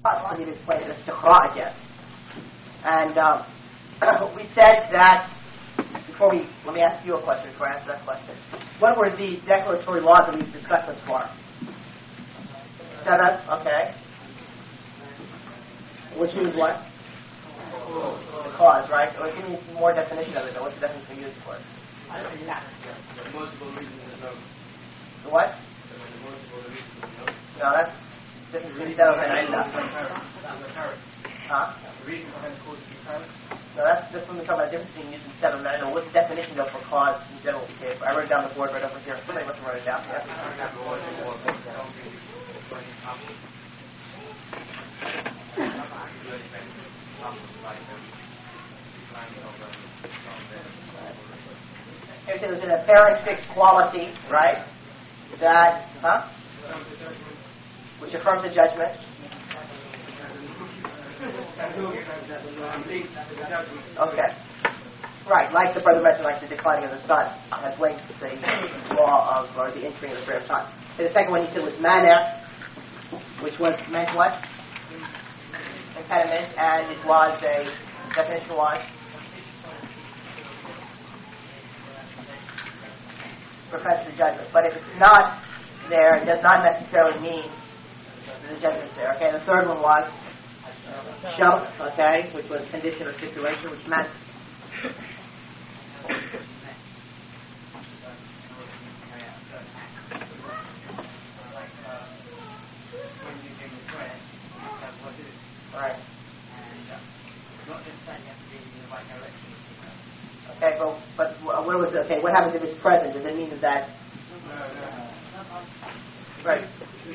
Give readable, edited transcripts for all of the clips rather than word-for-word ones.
for me to explain this istiqra again. And we said that let me ask you a question before I answer that question. What were the declaratory laws that we've discussed thus far? 7, okay. Which means what? The cause, right? Or give me more definition of it. What's the definition we use for it? The multiple reasons of no. The what? The multiple reasons of no. No, that's different than Huh? The reason behind the cause of the parent? No, that's just when we talk about the difference between using 7 and 9. What's the definition of for cause in general? Okay, I wrote it down the board right over here. Somebody must have wrote it down. Yeah. If there's an apparent fixed quality, right? That, which affirms the judgment. Okay. Right, like the brother mentioned, like the declining of the sun has linked the law of, or the entering of the prayer of time. And the second one he said was mana, which was meant what? Impediment, and it was a definition was prevents the judgment. But if it's not there, it does not necessarily mean that the judgment's there. Okay, the third one was shart, okay, which was condition or stipulation, which meant right. Okay, but what was it? Okay, what happens if it's present? Does it mean that? Right.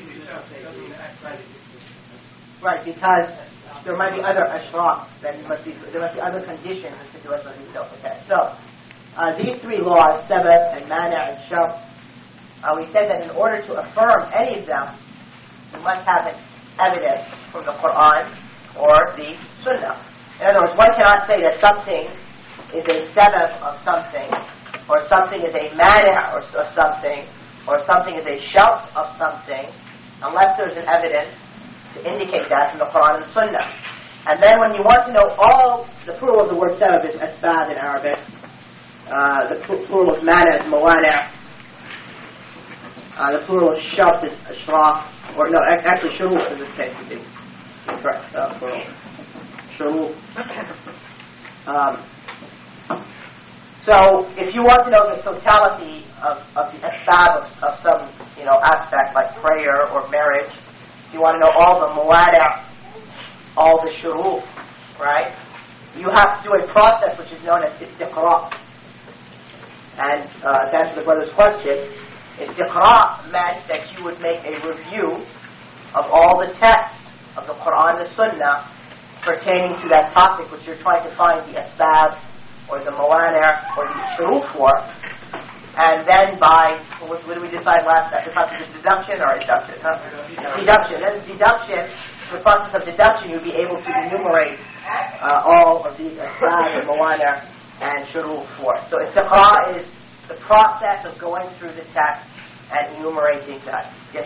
Right, because there might be other ashraf, there must be other conditions and situations that we don't. Okay, so these 3 laws, sabbath and mana and shart, we said that in order to affirm any of them, you must have an evidence from the Quran or the Sunnah. In other words, one cannot say that something is a sabbath of something, or something is a mana of something, or something is a shart of something, unless there's an evidence to indicate that from the Quran and the Sunnah. And then when you want to know the plural of the word sabab is asbab in Arabic. The plural of mana is mawana. The plural of shart is ashraf. Or no, actually shuruf in this case would be correct. Plural. Shuruf. So if you want to know the totality of the asbab of some aspect like prayer or marriage, if you want to know all the mawada', all the shuruf, right? You have to do a process which is known as istiqra'. And to answer the brother's question, istiqra' meant that you would make a review of all the texts of the Quran and the Sunnah pertaining to that topic which you're trying to find the asbab or the mawani' or the shuruf for. And then what did we decide last time? The process of deduction or induction? Deduction. Then deduction, the process of deduction, you'll be able to enumerate all of these asbab and mawani' and shuruf for. So istiqra' is the process of going through the text and enumerating that. Yes?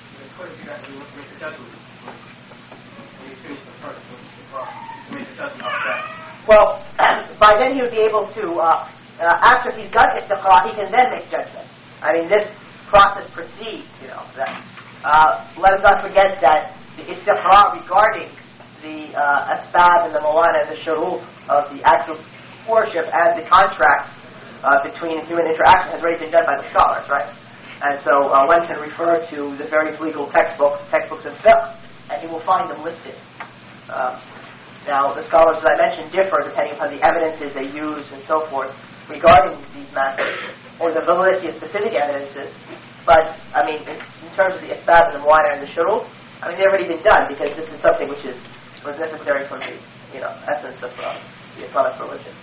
Well, by then he would be able to, after he's done istiqra', he can then make judgments. I mean, this process proceeds, let us not forget that the istiqra' regarding the asbab and the mawana and the shuruf of the actual worship and the contract between human interaction has already been done by the scholars, right? And so one can refer to the various legal textbooks of fiqh, and he will find them listed. Now, the scholars, as I mentioned, differ depending upon the evidences they use and so forth regarding these matters, or the validity of specific evidences. But, I mean, in terms of the asbab and the mu'ana and the shuruf, I mean, they've already been done because this is something which was necessary for the, essence of the Islamic religion.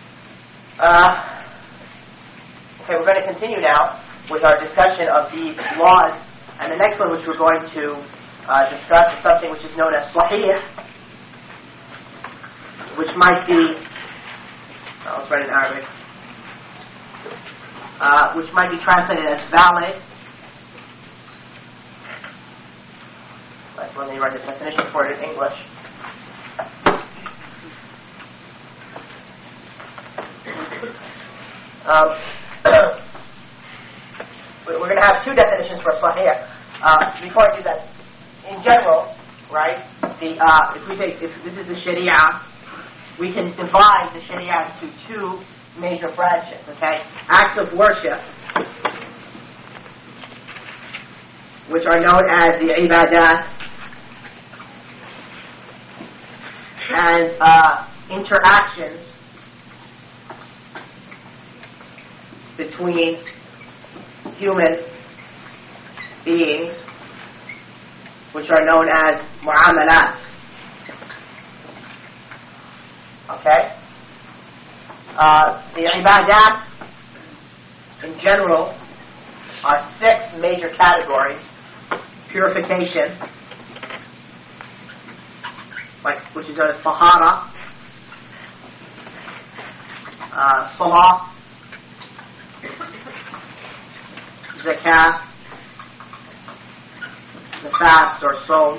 Okay, we're going to continue now with our discussion of these laws, and the next one which we're going to discuss is something which is known as sahih, which might be, let's write in Arabic, which might be translated as valid. Let's Let me write the definition for it in English. We're going to have two definitions for Sahih. Before I do that, in general, right? If this is the Sharia, we can divide the Sharia into two major branches. Okay, acts of worship, which are known as the ibadat, and interactions between human beings, which are known as mu'amalat. Okay? The ibadat, in general, are 6 major categories. Purification, which is known as tahara, salah, zakat, the fast or sawm,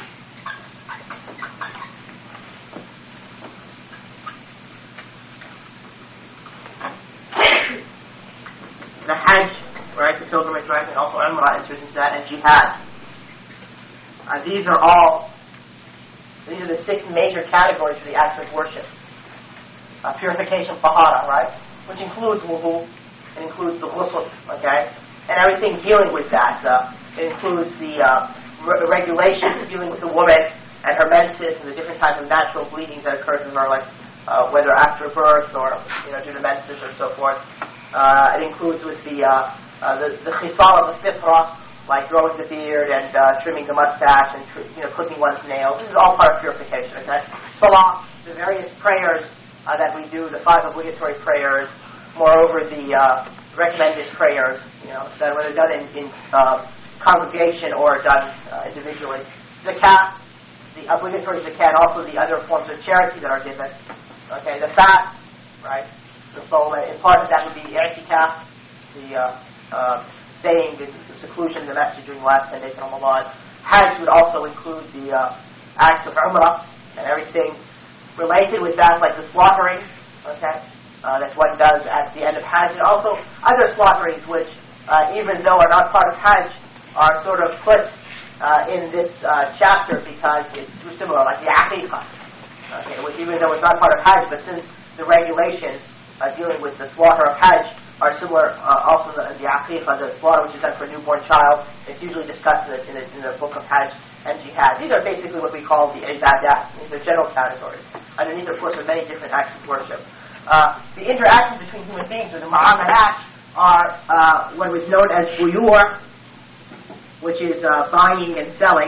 the hajj, right, the pilgrimage, right, and also umrah enters into that, and jihad. These are the 6 major categories for the acts of worship. Purification, tahara, right, which includes wudu, it includes the ghusl, okay, and everything dealing with that. It includes the regulations dealing with the woman and her menses and the different types of natural bleedings that occurs in her, like whether after birth or due to menses or so forth. It includes with the chisal of the fitra, like growing the beard and trimming the mustache and clipping one's nails. This is all part of purification. Okay, salah, the various prayers that we do, the 5 obligatory prayers. Moreover, the recommended prayers, that whether done in congregation or done individually. Zakat, the obligatory zakat, also the other forms of charity that are given. Okay, the fast, right? The soul, and part of that would be the i'tikaf, the staying in the seclusion, the masjid during the last 10 days of Ramadan. Hajj would also include the acts of umrah and everything related with that, like the slaughtering. Okay. That one does at the end of Hajj, and also other slaughterings which, even though are not part of Hajj, are sort of put in this chapter because it's too similar, like the aqiqah, okay, which even though it's not part of Hajj, but since the regulations dealing with the slaughter of Hajj are similar, also the aqiqah, the slaughter which is done for a newborn child, it's usually discussed in the book of Hajj and Jihad. These are basically what we call the ibadat. These are general categories. Underneath, of course, are many different acts of worship. The interactions between human beings, or the mu'amalat, are what was known as buyur, which is buying and selling.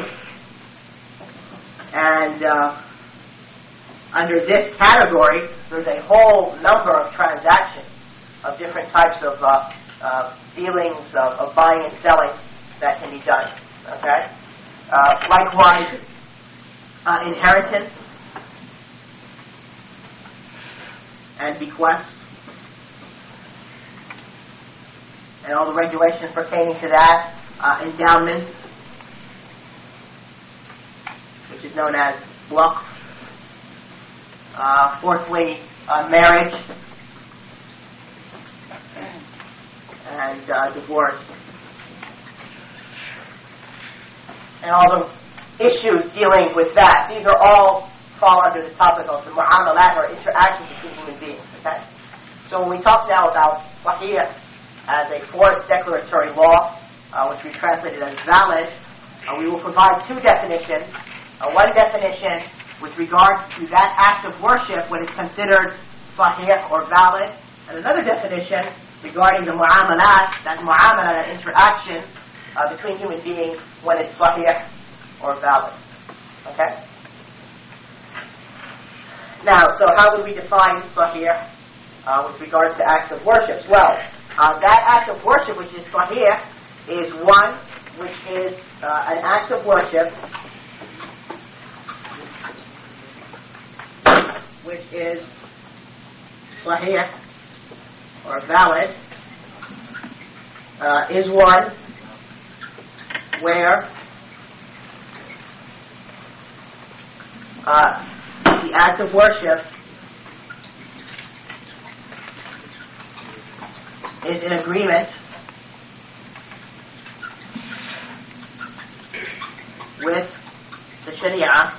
And under this category, there's a whole number of transactions of different types of dealings of buying and selling that can be done. Okay. Likewise, inheritance and bequest, and all the regulations pertaining to that, endowment, which is known as waqf. Fourthly, marriage and divorce, and all the issues dealing with that. These are all fall under the topic of the mu'amalat, or interactions between human beings. Okay? So when we talk now about sahih as a 4th declaratory law, which we translated as valid, we will provide 2 definitions. One definition with regards to that act of worship when it's considered sahih or valid, and another definition regarding the mu'amalat, that interaction between human beings when it's sahih or valid. Okay? Now, so how would we define sahih with regards to acts of worship? Well, that act of worship which is sahih is one which is an act of worship which is sahih or valid, is one where the act of worship is in agreement with the Sharia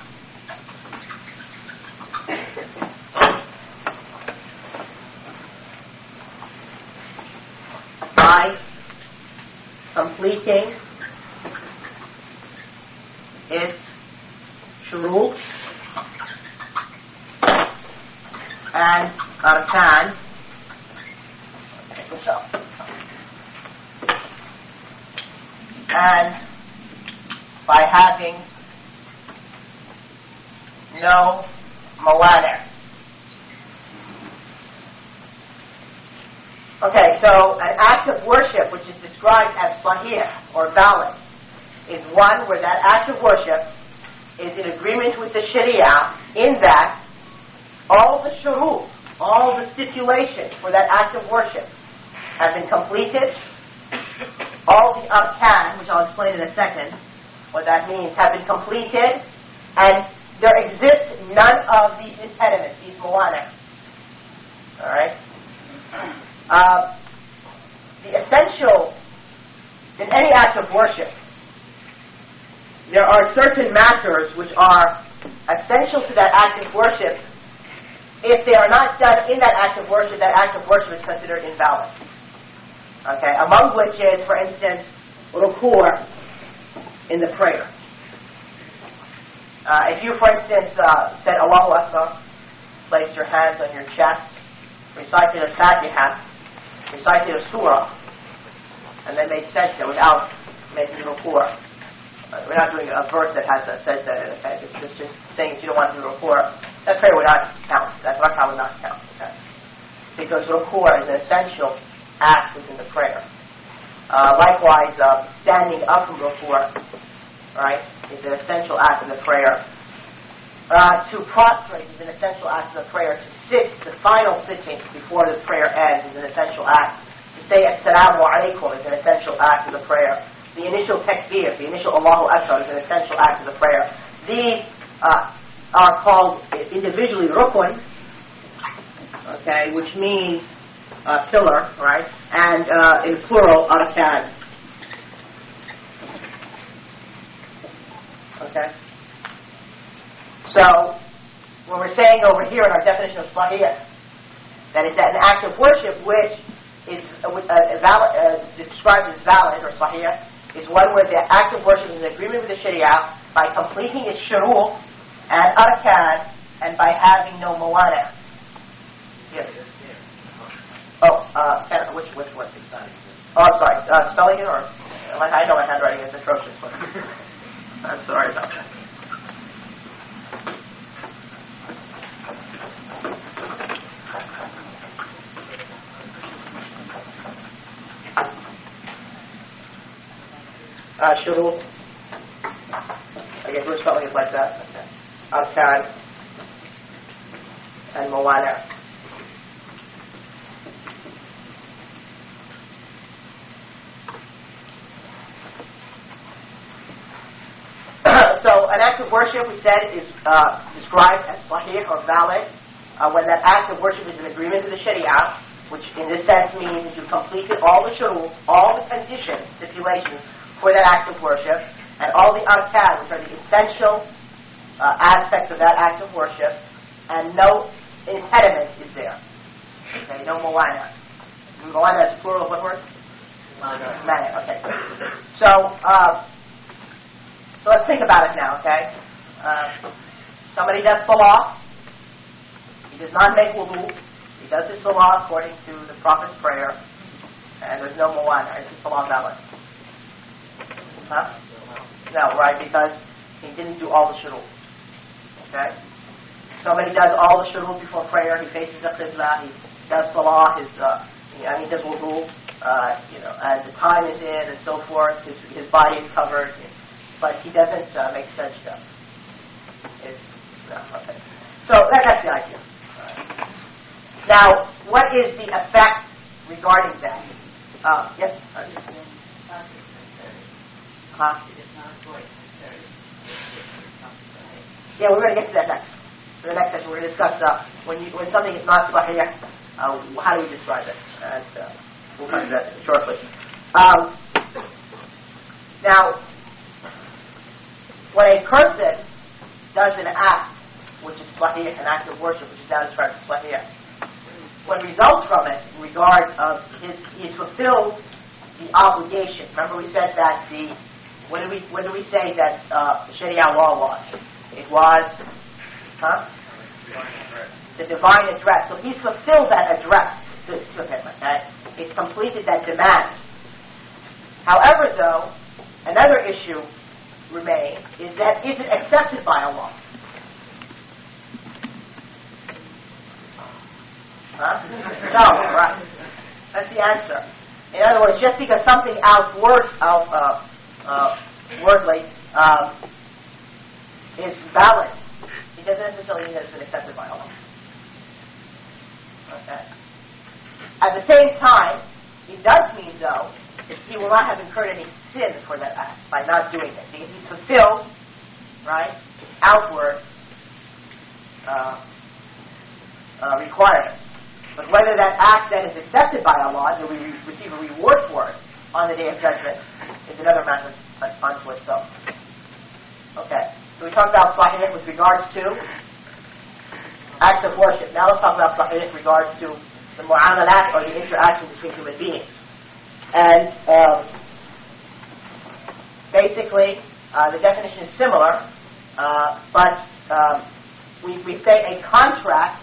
by completing its shurut and arkan. And by having no mawani'. Okay, so an act of worship which is described as sahih or valid is one where that act of worship is in agreement with the Sharia in that all the shurut, all the stipulations for that act of worship have been completed. All the arkan, which I'll explain in a second what that means, have been completed, and there exists none of these impediments, these mawani'. Alright? The essential, in any act of worship, there are certain matters which are essential to that act of worship. If they are not done in that act of worship is considered invalid. Okay, among which is, for instance, ruku' in the prayer. If you, for instance, said Allahu Akbar, placed your hands on your chest, recited a Fatiha, recited a surah, and then made sajda without making ruku'. We're not doing a verse that has a sajda in it, okay? It's just saying if you don't want to do ruku', that prayer would not count. That rak'ah would not count, okay? Because ruku' is an essential act within the prayer. Likewise, standing up from ruku', right, is an essential act in the prayer. To prostrate is an essential act of the prayer. To sit, the final sitting before the prayer ends is an essential act. To say Assalamu alaikum is an essential act of the prayer. The initial takbir, the initial Allahu Akbar is an essential act of the prayer. These are called individually rukun, okay, which means pillar, right, and in plural arkan. Okay. So, what we're saying over here in our definition of sahih, that it's an act of worship which is described as valid or sahih, is one where the act of worship is in agreement with the Sharia by completing its shurut and arkan and by having no mawani'. Yes. Oh, which one? Oh, I'm sorry. Spelling it or I know my handwriting is atrocious. I'm sorry about that. Shurut. I guess we're spelling it like that. Okay. Arkan and mawani'. So an act of worship, we said, is described as sahih or valid when that act of worship is in agreement with the Sharia, which in this sense means that you've completed all the shurut, all the conditions, stipulations for that act of worship, and all the arkan, which are the essential aspects of that act of worship, and no impediment is there. Okay, no mawani'. Mawani' is plural of what word? Mani'. Okay. So let's think about it now, okay? Somebody does salah. He does not make wudu. He does his salah according to the Prophet's prayer, and there's no mawani'. Is his salah valid? Huh? No, right? Because he didn't do all the shurut. Okay? Somebody does all the shurut before prayer. He faces the qibla. He does salah. He does wudu. And the time is in, and so forth. His body is covered. But he doesn't make sajda. Okay. So that's the idea. Right. Now, what is the effect regarding that? Yes? Yeah, we're going to get to that next. In the next session, we're going to discuss when something is not sahih, how do we describe it? And we'll come to that shortly. Now, when a person does an act which is sahih, an act of worship which is now described as sahih, what results from it in regard of he fulfilled the obligation. Remember, we said that what did we say that the Sharia law was? It was, the divine address. So he's fulfilled that address to him. Okay, it's completed that demand. However, though, another issue remains: is it accepted by Allah? No, right? That's the answer. In other words, just because something wordly is valid, it doesn't necessarily mean that it's been accepted by Allah. Okay. At the same time, it does mean, though, that he will not have incurred any sin for that act by not doing it, because he's fulfilled, right, outward requirements. But whether that act then is accepted by Allah and we receive a reward for it on the Day of Judgment is another matter unto itself. Okay, so we talked about sahih with regards to acts of worship. Now let's talk about sahih with regards to the mu'amalat, or the interaction between human beings. And basically, the definition is similar, but we say a contract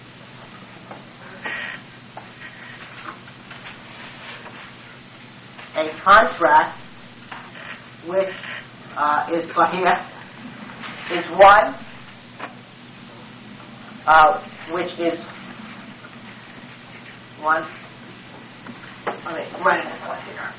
which is sahih is one which is one. Let me write this one here.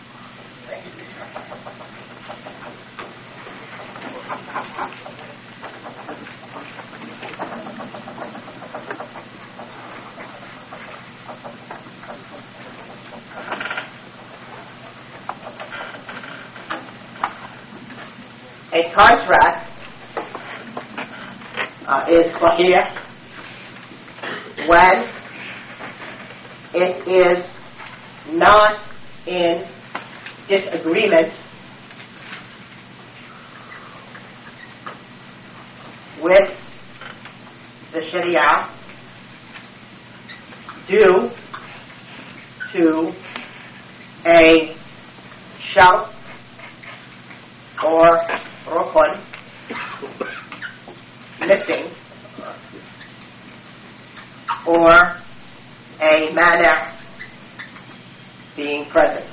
A contract is sahih when it is not in disagreement with the Sharia due to a shart or rukun missing, or a mana being present.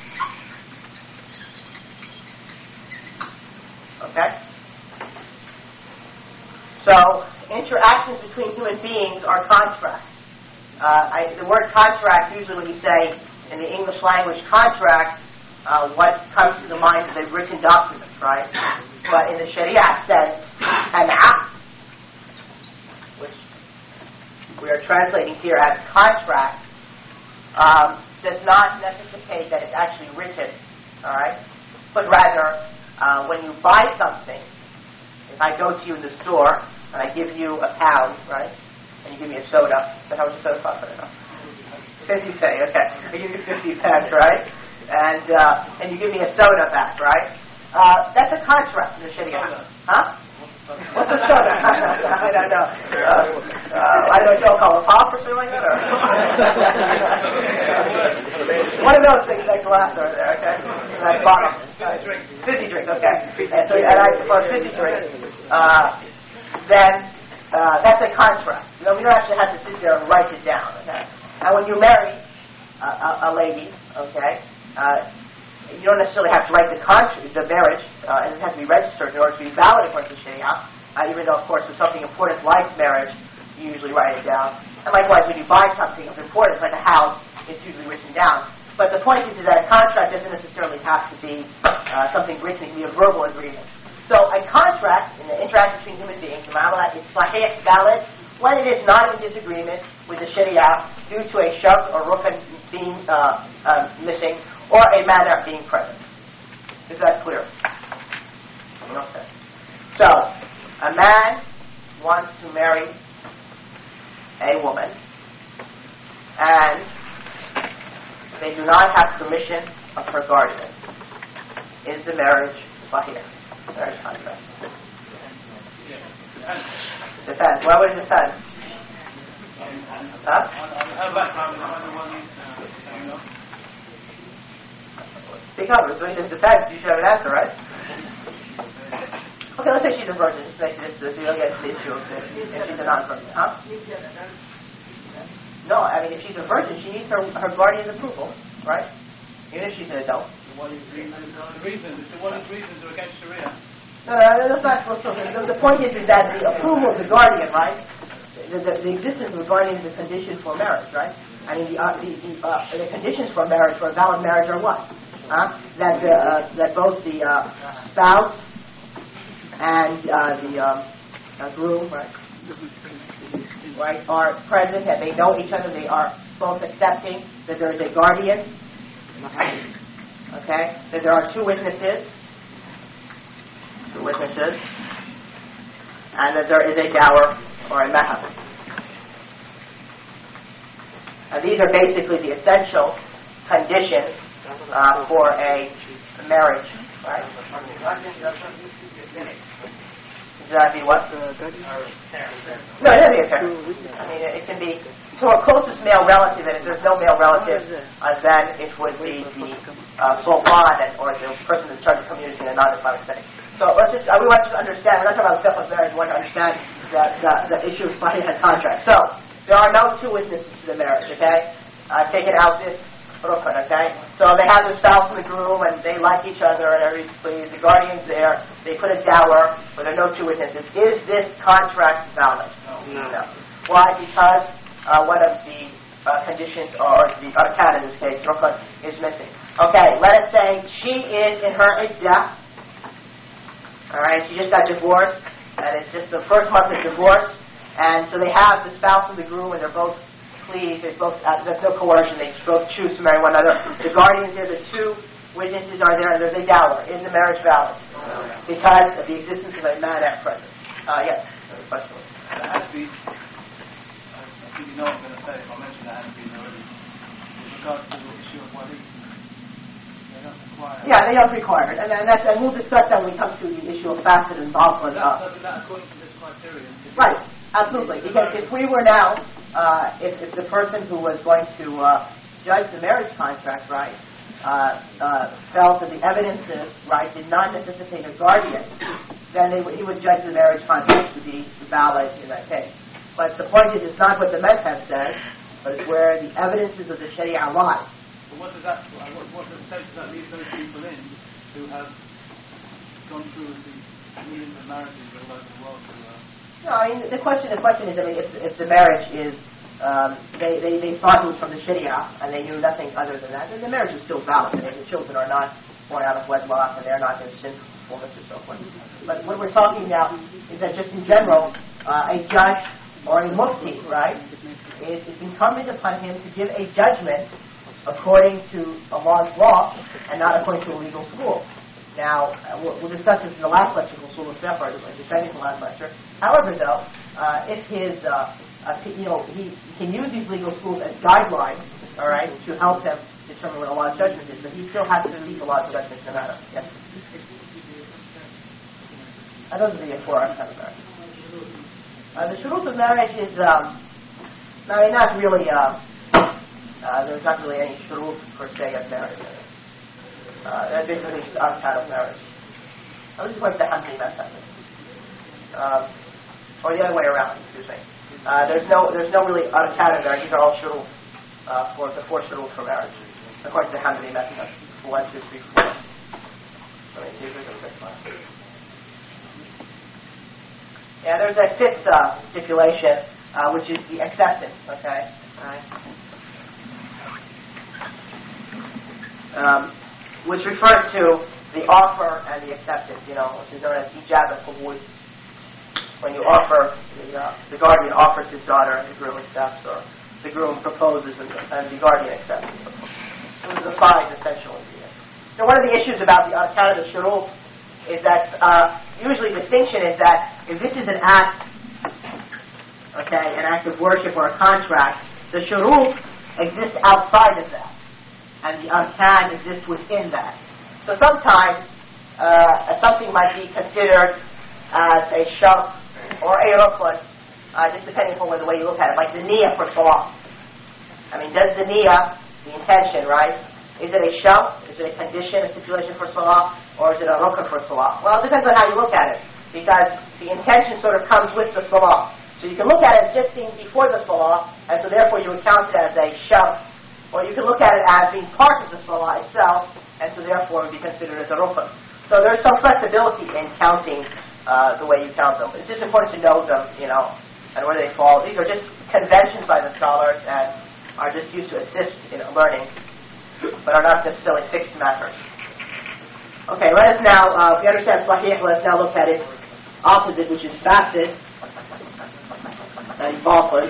Okay? So, interactions between human beings are contracts. The word contract, usually when you say in the English language contract, what comes to the mind is a written document, right? But in the Sharia sense, an aqd, which we are translating here as contract, does not necessitate that it's actually written, all right? But rather, when you buy something, if I go to you in the store and I give you £1, right, and you give me a soda, so how much a soda cost? I don't know. 50 cents, okay. I give you 50 cents, right? And you give me a soda back, right? That's a contract in the Sharia. Huh? What's a soda? I don't know. I don't know what y'all call it, pop or something like that? Or one of those things, that glass over there, okay? That bottle. Fizzy drink, okay. And for a fizzy drink, then that's a contract. You know, we don't actually have to sit there and write it down, okay? And when you marry a lady, okay, you don't necessarily have to write the marriage, and it has to be registered in order to be valid according to Sharia, even though, of course, with something important like marriage, you usually write it down. And likewise, when you buy something of importance, like a house, it's usually written down. But the point is that a contract doesn't necessarily have to be something written. It can be a verbal agreement. So a contract, in the interaction between human beings, is sahih, valid, when it is not in disagreement with the Sharia due to a shart or rukun being missing, or a manner being present. Is that clear? Okay. So, a man wants to marry a woman and they do not have permission of her guardian, is the marriage sahih? Marriage contract. Depends. Why would it depend? Huh? Speak up. When it depends, you should have an answer, right? Okay, let's say she's a virgin. Just you don't get the issue if she's a non-virgin. Huh? No, I mean, if she's a virgin, she needs her guardian's approval, right? Even if she's an adult. One of the reasons are against Sharia. No, that's not what's the point is that the approval of the guardian, right? The existence of the guardian is a condition for marriage, right? I mean, the conditions for marriage, for a valid marriage, are what? That both the spouse and the groom, right, are present, and they know each other. They are both accepting that there is a guardian. Okay, that there are two witnesses, and that there is a dower or a mahar. And these are basically the essential conditions for a marriage, right? Exactly what? No, it doesn't be a parent. I mean, it can be to a closest male relative, and if there's no male relative, then it would be the sultan or the person in charge of communicating in a non-Islamic setting. So we want to understand, we're not talking about the of marriage, we want to understand the issue of sahih and contract. So, there are no two witnesses to the marriage, okay? Take it out this rukun, okay? So they have the spouse and the groom, and they like each other, and everybody's the guardian's there, they put a dower, but there are no two witnesses. Is this contract valid? No. Why? Because one of the conditions, or the arkan in this case, rukun, is missing. Okay, let us say she is in her iddah. Alright, she just got divorced, and it's just the first month of divorce, and so they have the spouse and the groom, and they're both pleased, there's no coercion, they both choose to marry one another. The guardian's there, the two witnesses are there, and there's a dower. Is the marriage valid? Because of the existence of a man at present. Yes, there's a question. It has to be, I think you know what I'm going to say, if I mention that Hanafi already, with regards to the issue of wali. Yeah, they don't require it, and we'll discuss that when we come to the issue of facet and batil. That according to this criterion. Right, absolutely. Because if we were now, if the person who was going to judge the marriage contract, right, felt that the evidences, right, did not necessitate a guardian, then he would judge the marriage contract to be valid in that case. But the point is, it's not what the madhab says, but it's where the evidences of the Sharia lie. What does state does that leave those people in who have gone through the millions of marriages all over the world? No, I mean the question is, I mean, if the marriage is they thought it was from the Sharia and they knew nothing other than that, then the marriage is still valid. I mean, the children are not born out of wedlock and they're not in sinfulness or so forth. But what we're talking now is that just in general, a judge or a mufti, right, it's incumbent upon him to give a judgment according to Allah's law and not according to a legal school. Now, we'll discuss this in the last lecture, Usul al-Fiqh, or defending the last lecture. However, though, if his, he can use these legal schools as guidelines, all right, to help him determine what Allah's judgment is, but he still has to seek Allah's judgment no matter. Yes? That doesn't be a four kind of marriage. The shurut of marriage is, not really. There's not really any shurut per se of marriage. They're basically just arkan of marriage. This is what the Hanbali method or the other way around, excuse me. There's no really arkan of marriage. These are all shurut for the four shurut for marriage, according to the Hanbali method. 1, 2, 3, 4. Let me see if we can fix that. Yeah, there's a fifth stipulation, which is the acceptance. Okay. Which refers to the offer and the acceptance, which is known as ijab al-qabul. When you offer, the guardian offers his daughter and the groom accepts, or the groom proposes and the guardian accepts. So there's 5 essential ingredients. Now, one of the issues about the arkan of the shurut is that usually the distinction is that if this is an act okay, an act of worship or a contract, the shuruf exists outside of that, and the arkan exists within that. So sometimes something might be considered as a shart or a rukun, just depending upon the way you look at it, like the niyyah for salah. I mean, does the niyyah, the intention, right, is it a shart, is it a condition, a stipulation for salah, or is it a rukun for salah? Well, it depends on how you look at it, because the intention sort of comes with the salah. So you can look at it just being before the salah, and so therefore you would count it as a shart, or you can look at it as being part of the salah itself, and so therefore it would be considered as a rukun. So there's some flexibility in counting the way you count them. It's just important to know them, and where they fall. These are just conventions by the scholars and are just used to assist in learning, but are not necessarily fixed matters. Okay, let us now, if we understand sahih, let us now look at its opposite, which is fasid and batil.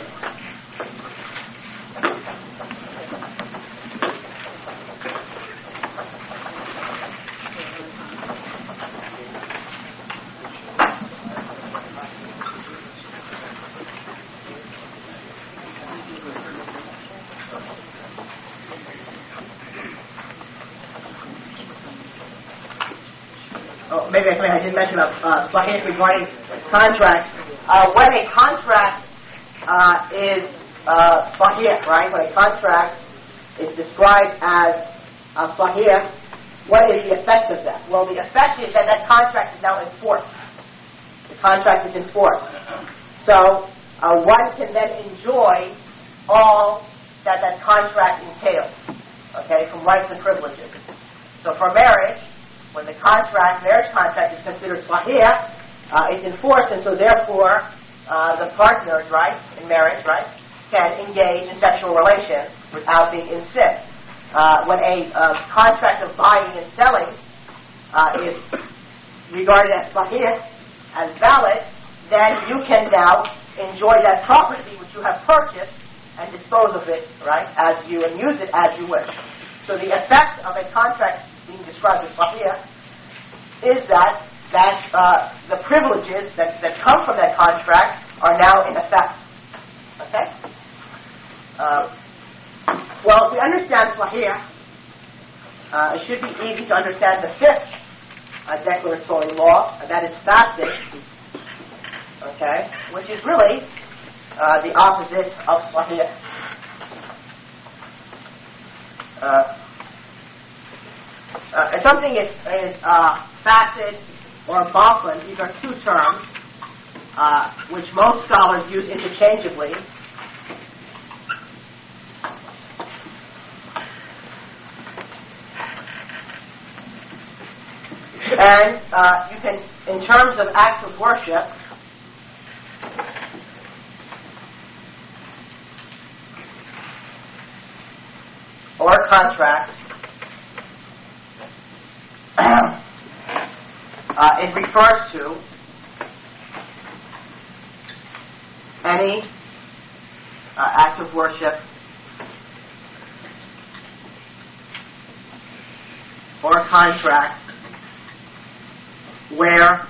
Maybe I didn't mention about sahih regarding contracts. When a contract is sahih, right? When a contract is described as sahih, what is the effect of that? Well, the effect is that that contract is now enforced. The contract is enforced. So one can then enjoy all that contract entails, okay, from rights and privileges. So for marriage, when the marriage contract is considered sahih, it's enforced, and so therefore the partners, right, in marriage, right, can engage in sexual relations without being in sin. When a contract of buying and selling is regarded as sahih, as valid, then you can now enjoy that property which you have purchased and dispose of it, right, and use it as you wish. So the effect of a contract being described as sahih is that the privileges that come from that contract are now in effect. Okay? Well, if we understand sahih, it should be easy to understand the fifth declaratory law, and that is fasid, okay, which is really the opposite of sahih. If something is fasid or batil, these are two terms which most scholars use interchangeably. And you can, in terms of acts of worship, or contracts, it refers to any act of worship or contract where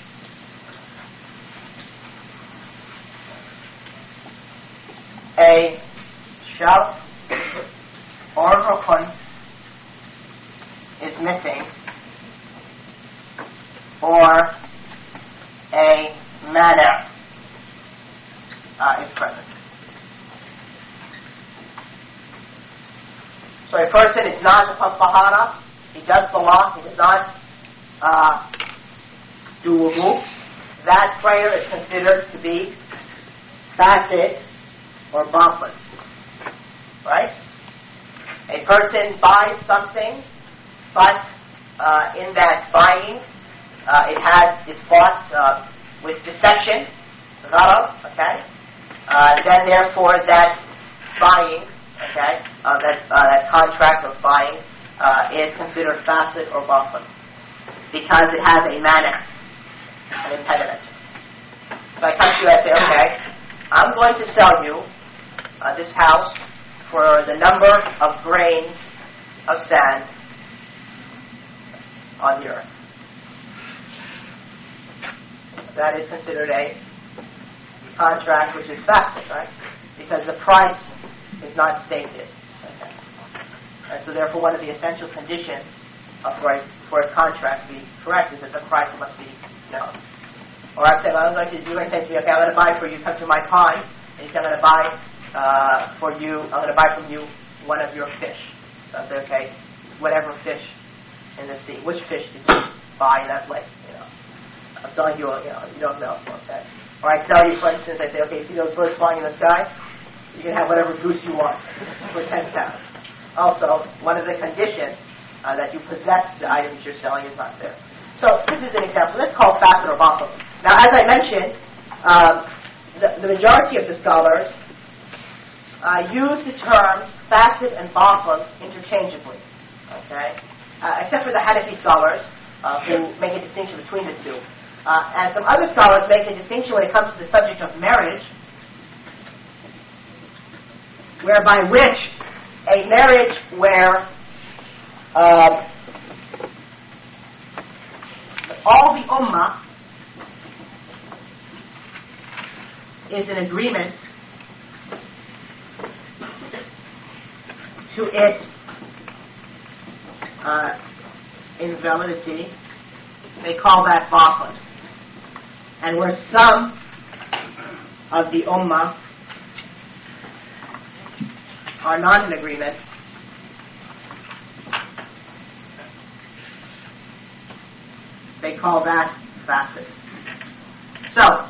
a shart or rukun is missing, or a mana is present. So a person is not upon tahara, he does salah, he does not do wudu, that prayer is considered to be fasid or batil. Right? A person buys something, but in that buying, it's bought with deception, gharar, okay? Then therefore that buying, okay, that contract of buying is considered fasid or batil because it has a mana, an impediment. So I come to you and I say, okay, I'm going to sell you this house for the number of grains of sand on the earth. That is considered a contract which is fasid, right? Because the price is not stated. Okay. And so therefore one of the essential conditions for a contract to be correct is that the price must be known. Or I'm saying, I'm going to do anything to me, okay, I'm going to buy for you, come to my pond, and you say, I'm going to buy from you one of your fish. So I say, okay, whatever fish in the sea. Which fish did you buy in that lake? I'm telling you, you don't know, okay? Or I tell you, for instance, I say, okay, see those birds flying in the sky? You can have whatever goose you want for 10 pounds. Also, one of the conditions that you possess the items you're selling is not there. So this is an example. Let's call fasid or batil. Now, as I mentioned, the majority of the scholars use the terms fasid and batil interchangeably, okay? Except for the Hanafi scholars who make a distinction between the two. And some other scholars make a distinction when it comes to the subject of marriage, whereby which a marriage where all the ummah is in agreement to its invalidity, they call that batil. And where some of the ummah are not in agreement, they call that fasid. So,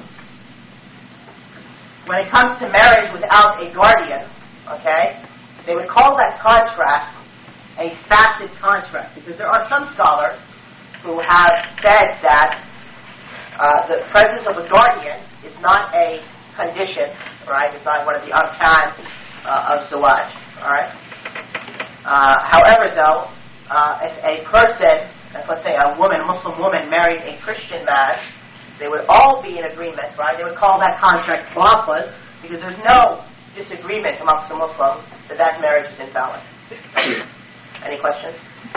when it comes to marriage without a guardian, okay, they would call that contract a fasid contract, because there are some scholars who have said that the presence of a guardian is not a condition, right? It's not one of the arkan of zawaj, all right? However, though, if a person, let's say a Muslim woman, married a Christian man, they would all be in agreement, right? They would call that contract batil, because there's no disagreement amongst the Muslims that marriage is invalid. Any questions?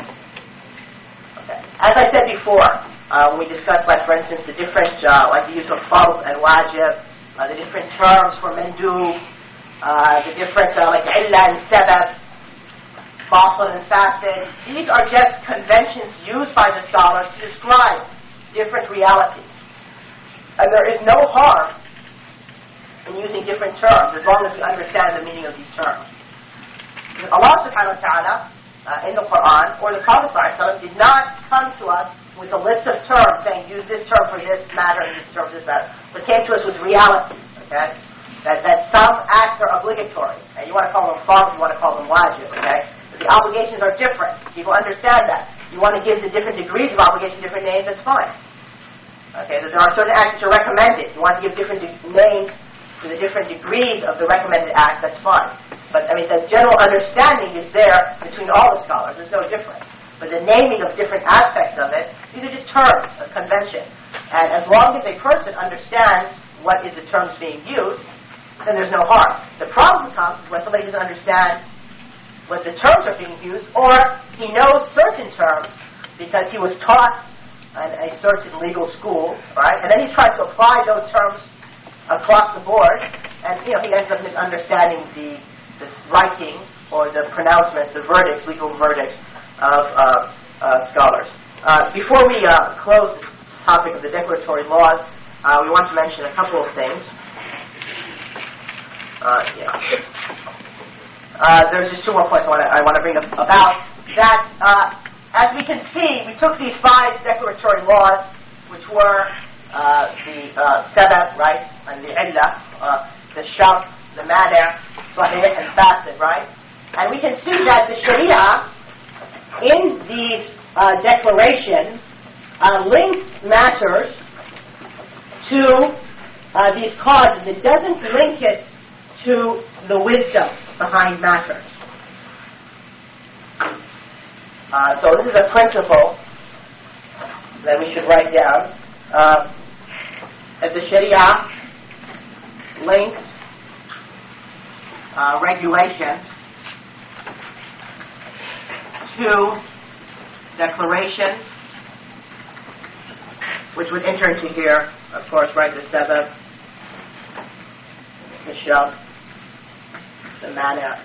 Okay. As I said before, when we discussed, like, for instance, the different, like the use of fard and wajib, the different terms for mandub, the different, like illa and sabab, batil and fasid, these are just conventions used by the scholars to describe different realities. And there is no harm in using different terms as long as we understand the meaning of these terms. Because Allah subhanahu wa ta'ala in the Quran or the Prophet did not come to us with a list of terms saying use this term for this matter and this term for this matter, but came to us with realities, okay? That some acts are obligatory, and you want to call them fard, you want to call them wajib, okay? But the obligations are different. People understand that. You want to give the different degrees of obligation different names, that's fine. Okay, there are certain acts that are recommended. You want to give different names to the different degrees of the recommended act, that's fine. But, I mean, the general understanding is there between all the scholars. There's no difference. But the naming of different aspects of it, these are just terms of convention. And as long as a person understands what is the terms being used, then there's no harm. The problem comes when somebody doesn't understand what the terms are being used, or he knows certain terms because he was taught in a certain legal school, right? And then he's trying to apply those terms across the board, and he ends up misunderstanding the writing or the pronouncements, the verdicts, legal verdicts of scholars. Before we close the topic of the declaratory laws, we want to mention a couple of things. There's just two more points I want to bring up about that. As we can see, we took these 5 declaratory laws, which were the sabab, right, and the illah, the shart, the mani', sahih, and fasid, right? And we can see that the Sharia, in these declarations, links matters to these causes. It doesn't link it to the wisdom behind matters. So this is a principle that we should write down. That the Sharia links regulations to declarations, which would enter into here, of course, right, the sabab, the shab, the mana,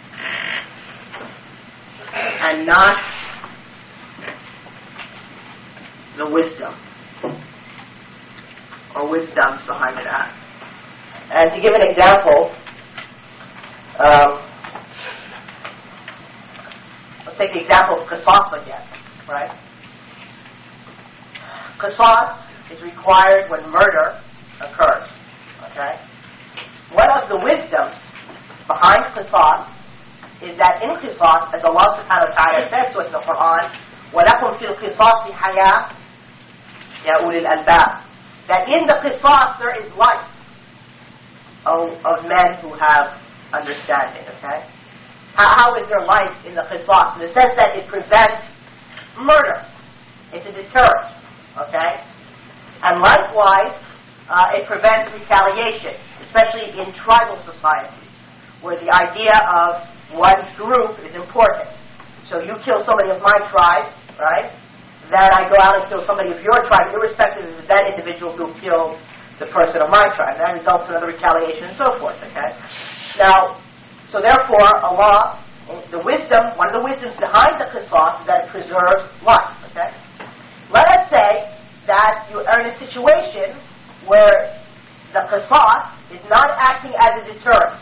and not the wisdom or wisdoms behind that. And to give an example, let's take the example of qisas again, right? Qisas is required when murder occurs, okay? One of the wisdoms behind qisas is that in qisas, as Allah subhanahu wa ta'ala says to us in the Quran, وَلَكُمْ فِي الْقِصَاصِ حَيَاةٌ يَا أُولِي الْأَلْبَابِ, that in the qisas there is life of men who have understanding, okay? How is there life in the qisas? In the sense that it prevents murder. It's a deterrent, okay? And likewise, it prevents retaliation, especially in tribal societies, where the idea of one's group is important. So you kill somebody of my tribe, right? Then I go out and kill somebody of your tribe, irrespective of that individual who killed the person of my tribe. That results in another retaliation and so forth, okay? Now, so therefore, Allah, one of the wisdoms behind the qisas is that it preserves life, okay? Let us say that you are in a situation where the qisas is not acting as a deterrent.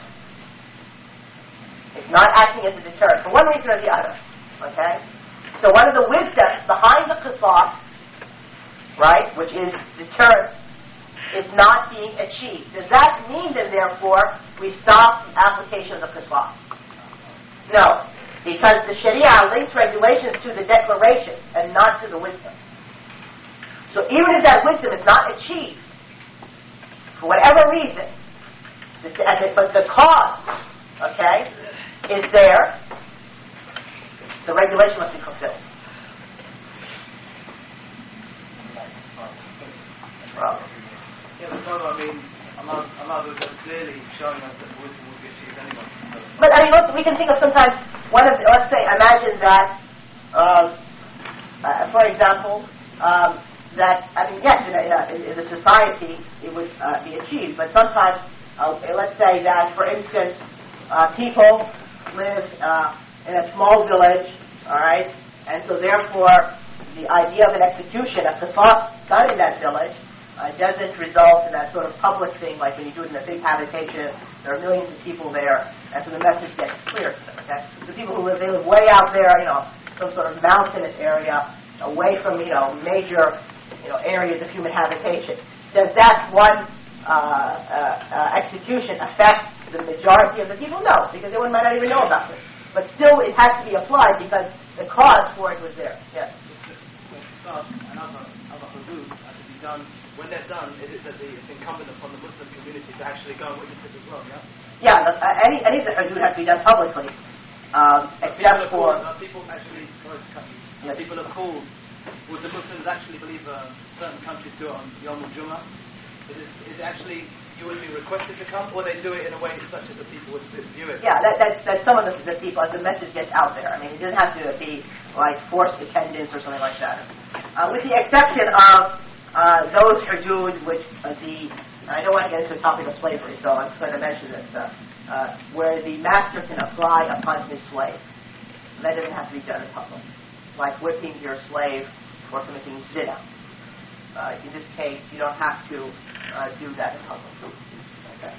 It's not acting as a deterrent, for one reason or the other, okay? So one of the wisdoms behind the qisas, right, which is deterrent, is not being achieved. Does that mean that therefore we stop the application of the qisas? No, because the Sharia links regulations to the declaration and not to the wisdom. So even if that wisdom is not achieved, for whatever reason, but the cause, okay, is there, the regulation must be fulfilled. Yeah, but no, I mean, Allah was clearly showing us that wisdom would be achieved anyway. But I mean, look, we can think of sometimes let's say, imagine that, for example, that, I mean, yes, in a society it would be achieved, but sometimes, let's say that, for instance, people live in a small village, all right, and so therefore the idea of an execution, a qisas done in that village, doesn't result in that sort of public thing like when you do it in a big habitation. There are millions of people there, and so the message gets clear to them, okay? The people they live way out there, some sort of mountainous area, away from, major, areas of human habitation. Does that one execution affect the majority of the people? No, because they might not even know about it. But still, it has to be applied because the cause for it was there. Yes? And other hudud have to be done. When they're done, is it that it's incumbent upon the Muslim community to actually go and witness it as well, yeah? Yeah, any of the hudud have to be done publicly. Except for... People actually, sorry to cut you, yes. People are called, would the Muslims actually believe certain countries do it on Yom al-Jum'ah? Is it actually, you would be requested to come, or they do it in a way such as the people would view it? Yeah, that's some of the people, as the message gets out there. I mean, it doesn't have to be like forced attendance or something like that. With the exception of those hudud which I don't want to get into the topic of slavery, so I'm just going to mention this, where the master can apply upon his slave. And that doesn't have to be done in public. Like whipping your slave for committing zina. In this case, you don't have to do that in public. Okay.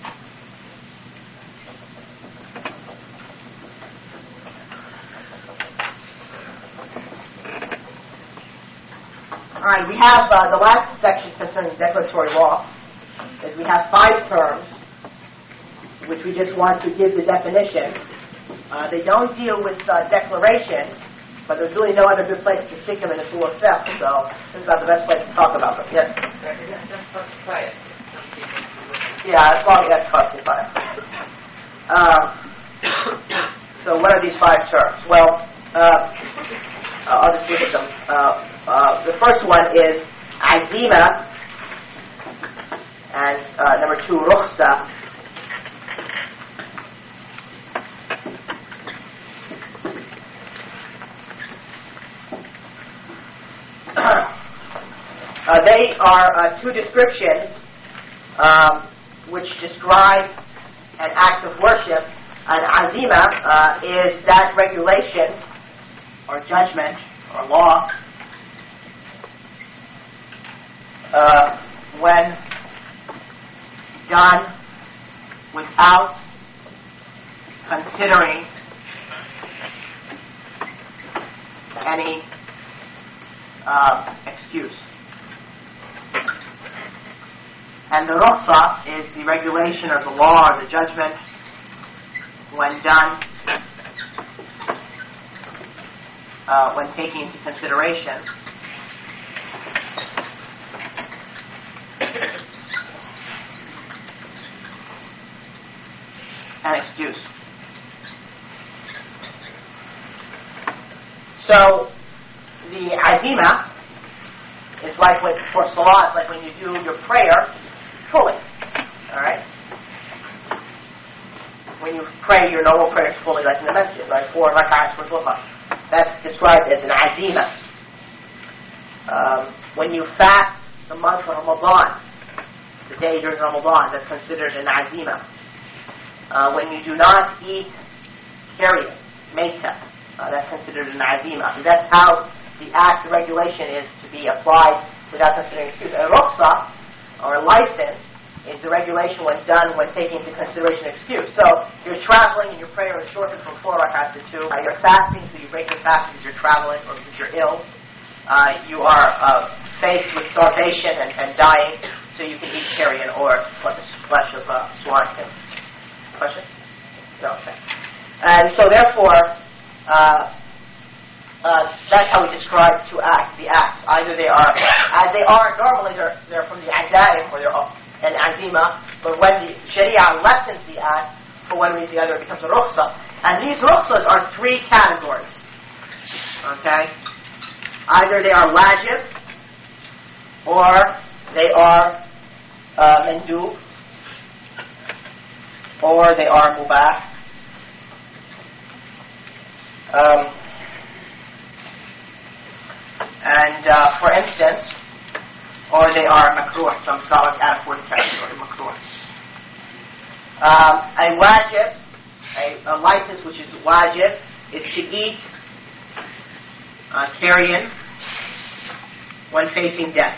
All right, we have the last section concerning declaratory law. Is we have 5 terms, which we just want to give the definition. They don't deal with declaration, but there's really no other good place to stick them in a Surah Al-Fiqh, so this is about the best place to talk about them. Yes? Yeah, as long as that's classified. So what are these 5 terms? Well, I'll just look at them. The first one is azima, and number 2, rukhsa. They are 2 descriptions which describe an act of worship, an azima is that regulation or judgment or law when done without considering any excuse. And the rukhsa is the regulation or the law or the judgment when done, when taking into consideration an excuse. So the azima is like for salah, it's like when you do your prayer fully. Alright? When you pray your normal prayers fully, like in the masjid, right? 4 rak'ahs for dhuhr. That's described as an azima. When you fast the month of Ramadan, the day during Ramadan, that's considered an azima. When you do not eat carrion, maita, that's considered an azima. That's how the act, the regulation is to be applied without considering excuse. A rukhsa, or a license, is the regulation when done when taking into consideration excuse. So you're traveling and your prayer is shortened from 4 rak'ahs to 2. You're fasting, so you break your fast because you're traveling or because you're ill. You are faced with starvation and dying, so you can eat carrion or the flesh of swan. Question? No, okay. And so therefore, that's how we describe the acts. Either they are, as they are normally, they're from the azaim, or they're an azima, but when the sharia lessens the act, for one reason or the other, it becomes a rukhsa. And these rukhsas are 3 categories. Okay? Either they are wajib, or they are mandub, or they are mubah. For instance, or they are makruh. Some scholars add a 4th category, makruh. A wajib, a license which is wajib, is to eat carrion when facing death.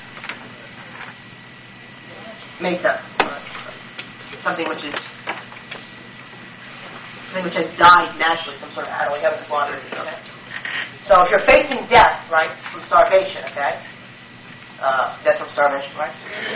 Maita. Something which has died naturally, some sort of animal. We haven't slaughtered it. Okay? So if you're facing death, right, from starvation, okay? Death from starvation, right?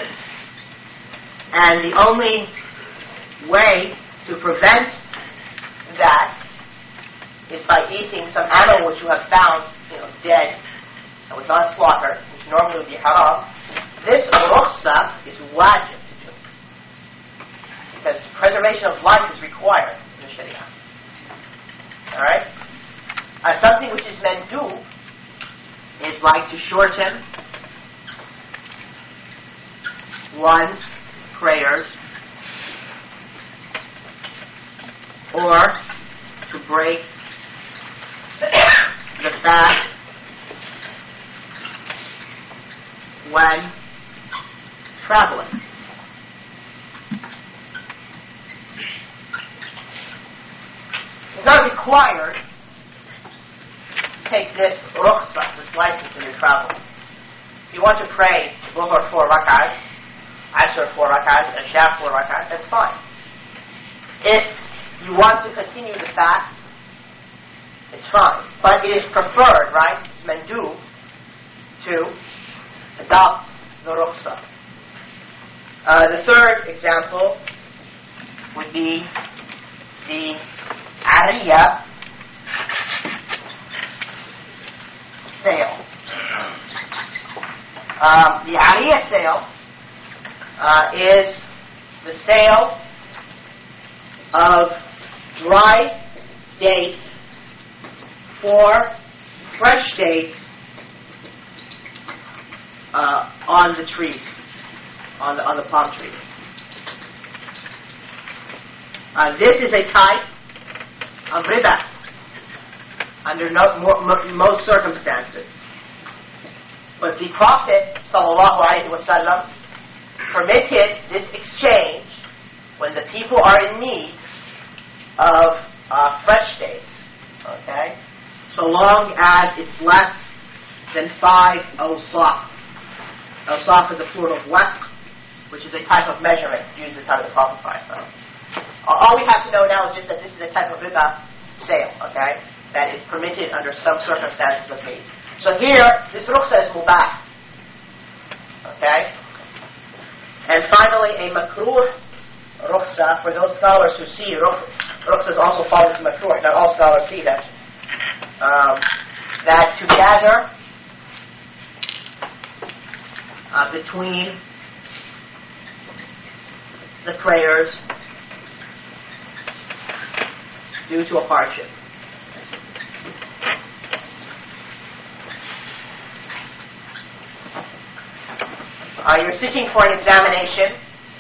And the only way to prevent that is by eating some animal which you have found, dead, that was not slaughtered, which normally would be haram. This rukhsa is wajib to do. Because preservation of life is required in the Sharia. Alright? Something which is mandub is like to shorten one's prayers or to break the fast when traveling. It's not required to take this rukhsa, this license when you're traveling. If you want to pray Dhuhr 4 rak'ahs, Asr 4 rak'ahs, Isha 4 rak'ahs, that's fine. If you want to continue the fast, it's fine. But it is preferred, right? It's mandub to adopt the rukhsa. The third example would be the ariya sale. The ariya sale is the sale of dry dates for fresh dates on the trees, on the palm trees. This is a type of riba under most circumstances. But the Prophet ﷺ permitted this exchange when the people are in need of fresh dates, okay, so long as it's less than 5 awsaq. Awsaq is the plural of waqt, which is a type of measurement used at the time of the Prophet ﷺ. All we have to know now is just that this is a type of riba sale, okay, that is permitted under some circumstances of need. So here, this rukhsa is mubah, okay? And finally, a makruh rukhsa, for those scholars who see rukhsas also fall into makruh. Not all scholars see that. That to gather between the prayers due to a hardship. You're sitting for an examination.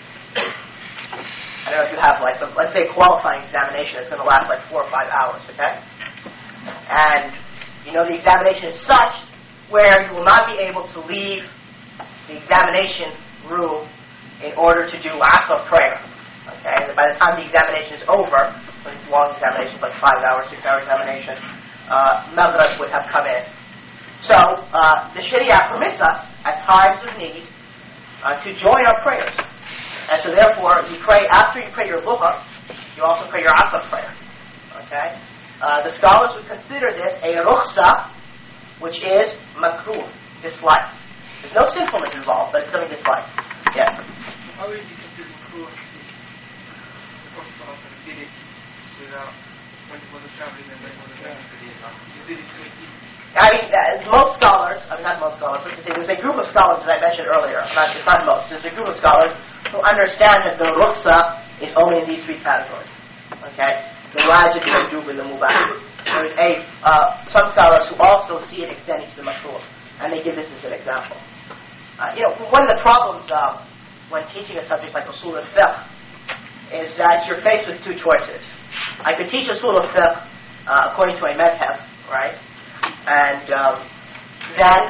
I don't know if you have let's say a qualifying examination that's going to last 4 or 5 hours, okay? And the examination is such where you will not be able to leave the examination room in order to do asr prayer, okay? And by the time the examination is over, when it's long examinations 5 hour, 6 hour examination, Maghrib would have come in. So the Sharia permits us at times of need to join our prayers. And so therefore, after you pray your luha, you also pray your asr prayer. Okay? The scholars would consider this a rukhsa, which is makruh, disliked. There's no sinfulness involved, but it's something disliked. Yes? How is it considered makruh if the Prophet did it without, when he was traveling and when he was traveling to the Islam? He did it to make it. Most scholars, not most scholars, there's a group of scholars, as I mentioned earlier, it's not most, there's a group of scholars who understand that the rukhsa is only in these 3 categories. Okay? The wajib, the mandub, and the mubah. There's some scholars who also see it extending to the makruh, and they give this as an example. One of the problems when teaching a subject like usul al-fiqh is that you're faced with 2 choices. I could teach usul al-fiqh according to a madhab, right? And then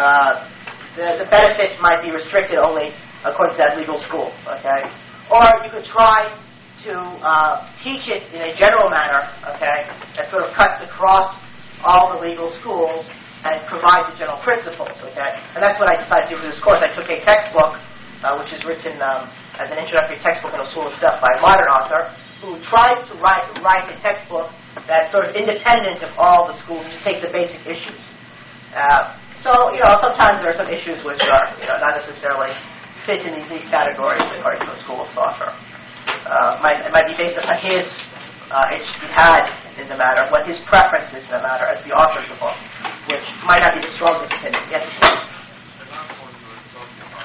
the benefits might be restricted only according to that legal school, okay? Or you could try to teach it in a general manner, okay, that sort of cuts across all the legal schools and provides the general principles, okay? And that's what I decided to do for this course. I took a textbook, which is written as an introductory textbook in usul al-fiqh by a modern author, who tries to write a textbook that's sort of independent of all the schools, to take the basic issues. Sometimes there are some issues which are, not necessarily fit in these categories according to a school of thought. Or it might be based upon his ijtihad in the matter, what his preferences in the matter as the author of the book, which might not be the strongest opinion. Yes. The last point you were talking about,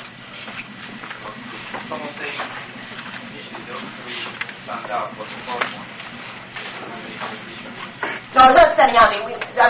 someone saying initially those 3 stand out, but the fourth one. No, I'm not standing out.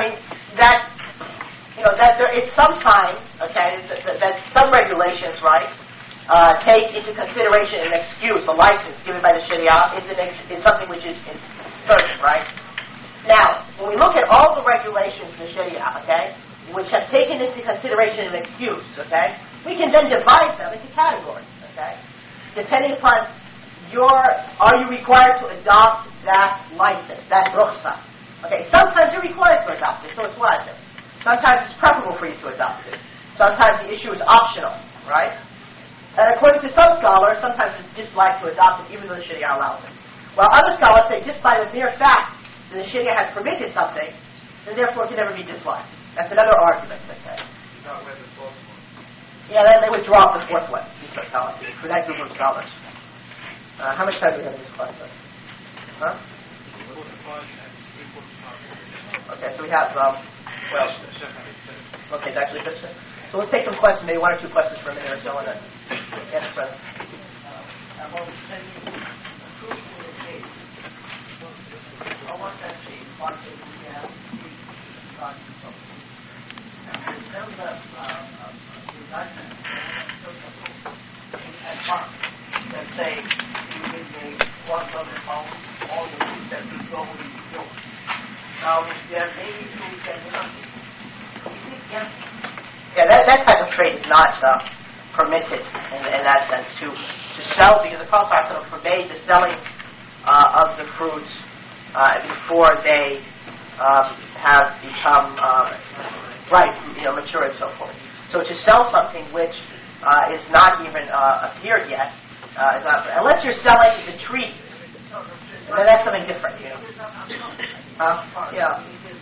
That there is sometimes, okay, that some regulations, right, take into consideration an excuse, a license given by the Sharia is something which is certain, right? Now, when we look at all the regulations in the Sharia, okay, which have taken into consideration an excuse, okay, we can then divide them into categories, okay, depending upon are you required to adopt that license, that rukhsa? Okay, sometimes you're required to adopt it, so it's wajib. Sometimes it's preferable for you to adopt it. Sometimes the issue is optional, right? And according to some scholars, sometimes it's disliked to adopt it, even though the Sharia allows it. While other scholars say just by the mere fact that the Sharia has permitted something, then therefore it can never be disliked. That's another argument, they say. Yeah, then they would drop the 4th one, for that group of scholars. How much time do we have in this class? Huh? Okay, so we have, okay, it's actually 15. So let's take some questions, maybe 1 or 2 questions for a minute or so, and then, yes, Fred. About sending proof to the case. I want that to part of the regarding something. And in terms of indictment, at once, let's say you give me £1,000, all the things that we go with you. Now, if there may be things that we don't yeah, that type of trade is not permitted in that sense to to sell, because the Prophet forbade the selling of the fruits before they have become mature and so forth. So to sell something which is not even appeared yet, is not, unless you're selling the tree, then that's something different, you know. Yeah.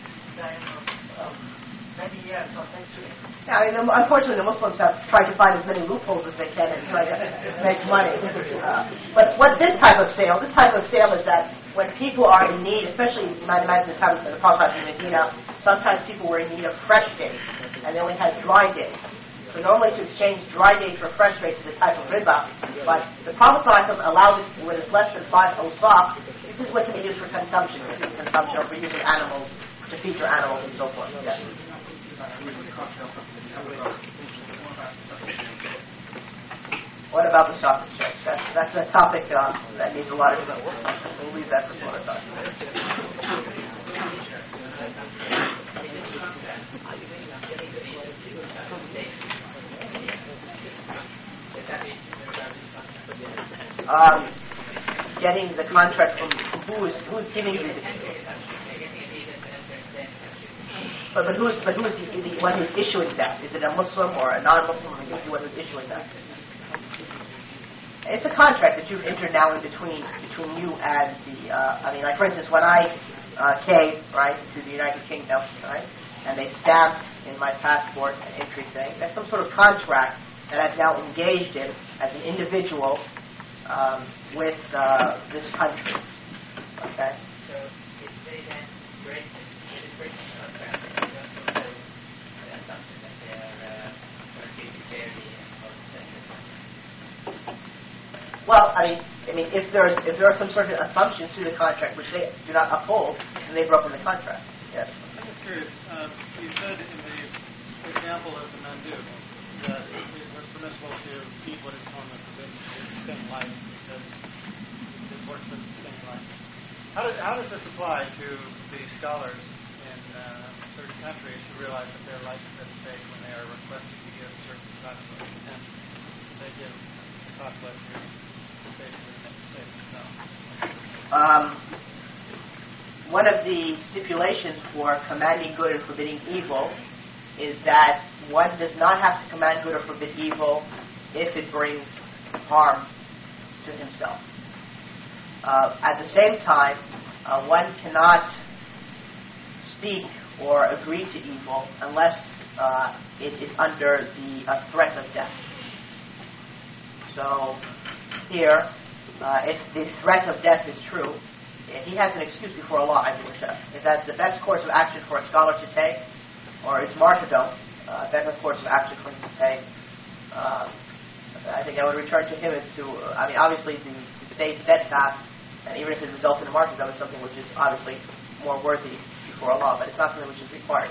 Yeah, I mean, unfortunately, the Muslims have tried to find as many loopholes as they can and try to make money. But what this type of sale is that when people are in need, especially you might imagine the time of the Prophet in Medina, sometimes people were in need of fresh dates, and they only had dry dates. So normally to exchange dry dates for fresh dates is a type of riba, but the Prophet allowed it when it's less than 5 awsaq. This is what can be used for consumption, or for using animals, to feed your animals and so forth. Yes. What about the stock exchange? That's a topic that needs a lot of. We'll leave that for some other time. Getting the contract from who's giving you the. But who's the one who's issuing that? Is it a Muslim or a non-Muslim? Or the one who's issuing that? It's a contract that you've entered now in between you and the. Like for instance, when I came to the United Kingdom, and they stamped in my passport an entry thing. That's some sort of contract that I've now engaged in as an individual with this country. Okay. So if they then break the contract, assumption that they are working fairly and well, I mean, if there are some sort of assumptions to the contract which they do not uphold, then they've broken the contract. Yes. I'm just curious. You said in the example of the mandu that it was permissible to eat what is normally forbidden to sustain life because it works for sustaining life. How does this apply to the scholars in certain countries who realize that their life is at stake when they are requested to give certain fatwa, and they give fatwa to basically make the same themselves? One of the stipulations for commanding good and forbidding evil is that one does not have to command good or forbid evil if it brings harm to himself. At the same time, one cannot speak or agree to evil unless it is under the threat of death. So here, if the threat of death is true, he has an excuse before Allah, if that's the best course of action for a scholar to take, or it's martyrdom, better course of action for him to take. I think I would return to him as to, obviously to stay steadfast, and even if it results in martyrdom, is something which is obviously more worthy before Allah, but it's not something which is required.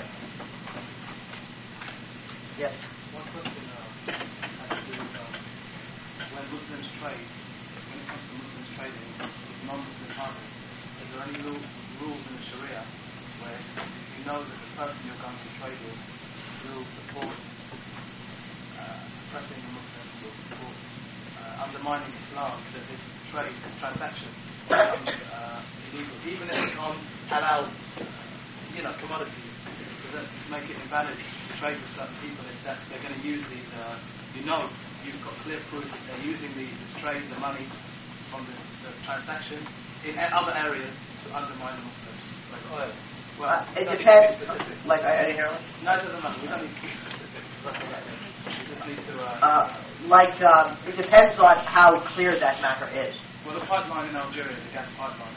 Yes? One question has to do with when Muslims trade, when it comes to Muslims trading with non-Muslim partners, is there any rules in the Sharia where you know that the person you're going to trade with will support oppressing the Muslims or support undermining Islam, that this transaction becomes illegal, even if it's on halal, commodities. Does that make it invalid to trade with certain people? Is that they're going to use these? You've got clear proof that they're using the trade, the money from the transaction in other areas to undermine the Muslims, like oil. Well, it depends. Like I didn't hear. No, it doesn't matter. We don't need to be specific. We just need to. It depends on how clear that matter is. Well, the pipeline in Algeria, the gas pipeline.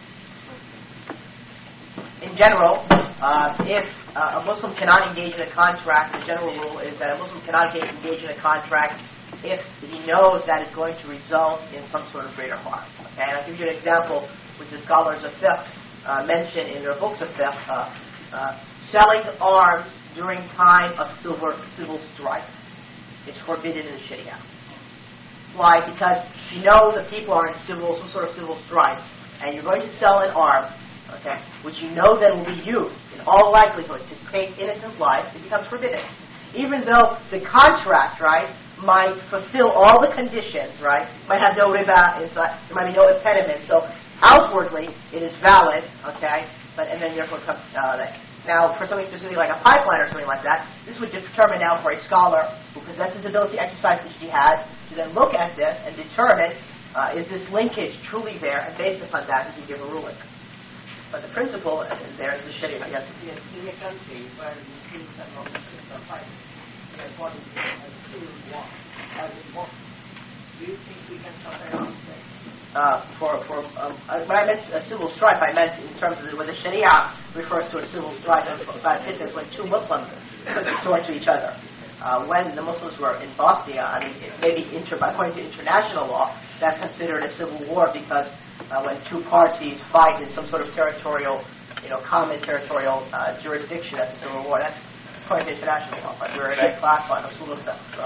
In general, if a Muslim cannot engage in a contract, the general rule is that a Muslim cannot engage in a contract if he knows that it's going to result in some sort of greater harm. Okay, and I'll give you an example which the scholars of fiqh mention in their books of fiqh. Selling arms during time of civil strife is forbidden in the Sharia. Why? Because you know the people are in some sort of civil strife, and you're going to sell an arm, okay, which you know that will be used in all likelihood to take innocent lives, it becomes forbidden. Even though the contract, might fulfill all the conditions, right? Might have no riba inside, there might be no impediment. So outwardly, it is valid, okay? And then therefore comes that. Now, for something specific like a pipeline or something like that, this would determine now for a scholar who possesses the ability to exercise ijtihad to then look at this and determine is this linkage truly there, and based upon that, he can give a ruling. But the principle there is the Sharia. Yes. In a country where Muslims and non-Muslims are fighting, they are calling it a civil war, as in war. Do you think we can compare our place? When I meant a civil strife, I meant in terms of when the Sharia refers to a civil strife about fitness, when two Muslims put the sword to each other. When the Muslims were in Bosnia, I mean, maybe according to international law, that's considered a civil war because when two parties fight in some sort of territorial, common territorial jurisdiction, that's a civil war. That's according to international law, but we're in a class on Usul al-Fiqh, so.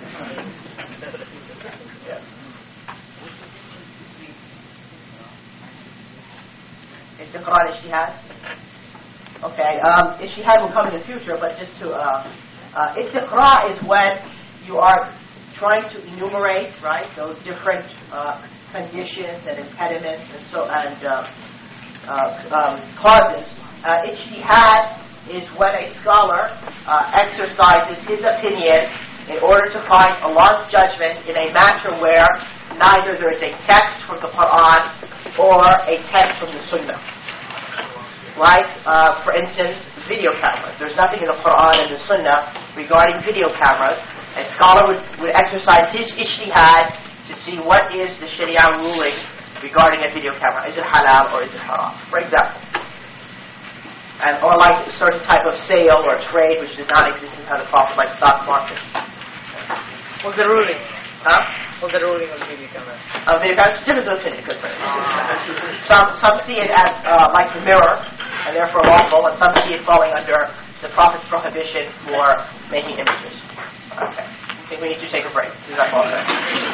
Yeah. Istiqra al-ijtihad. Okay, ijtihad will come in the future, but just to istiqra is when you are trying to enumerate, right, those different conditions and impediments and causes. Ijtihad is when a scholar exercises his opinion in order to find Allah's judgment in a matter where neither there is a text from the Quran or a text from the Sunnah. Like, for instance, video cameras. There's nothing in the Quran and the Sunnah regarding video cameras. A scholar would exercise his ijtihad to see what is the Sharia ruling regarding a video camera. Is it halal or is it haram? For example. Or like a certain type of sale or trade which did not exist in the Prophet, like stock markets. What's the ruling? Huh? What's the ruling on video cameras? Video cameras, different opinion. Some see it as like the mirror, and therefore lawful, and some see it falling under the Prophet's prohibition for making images. Okay. I think we need to take a break. Is that all right?